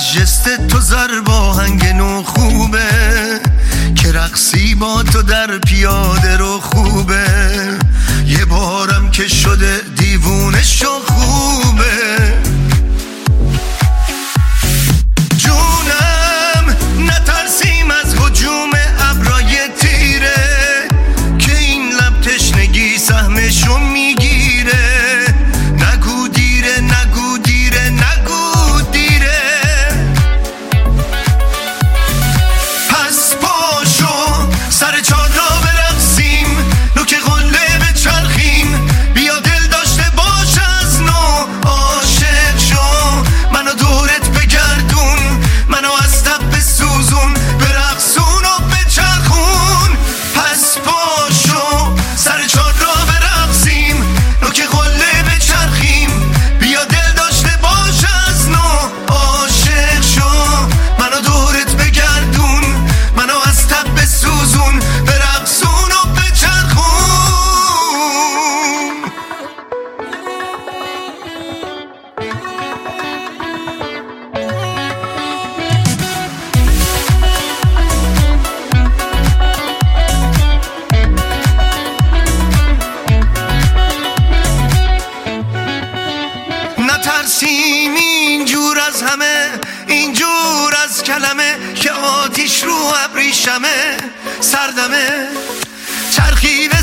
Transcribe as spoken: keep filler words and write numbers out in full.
جست تو زرباهنگ نو خوبه، که رقصی با تو در پیاده رو خوبه. یه بارم که شده دیوونه شو خوبه. جونم نترسیم از هجوم ابرای تیره، که این لب تشنگی سهمشو میگیره. نگو دیره نگو دیره نگو دیره. پس پاشو سر چار را برقصیم، نوک قله بچرخیم. بیا دل داشته باش از نو، عاشق شو منو دورت بگردون، منو از تب بسوزون، برقصون و بچرخون. پس پاشو سر چار را برقصیم، نوک قله بچرخیم. بیا دل داشته باش از نو، عاشق شو منو دورت بگردون، منو از تب بسوزون، برقصون و بچرخون. نترسیم اینجور از همه، اینجور از کلمه، که آتیش رو ابریشمه. سردمه چرخی